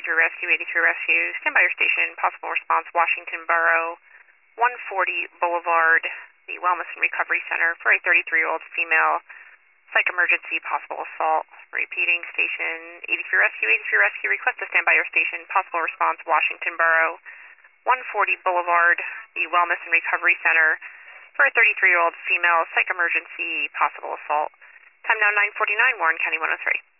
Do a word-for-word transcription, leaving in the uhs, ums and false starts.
eighty-three Rescue, eighty-three Rescue. Stand by your station. Possible response, Washington Borough, one forty Boulevard, the Wellness and Recovery Center for a thirty-three-year-old female. Psych emergency, possible assault. Repeating, station eighty-three Rescue, eighty-three Rescue. Request to stand by your station. Possible response, Washington Borough, one forty Boulevard, the Wellness and Recovery Center for a thirty-three-year-old female. Psych emergency, possible assault. Time now nine forty-nine, Warren County one oh three.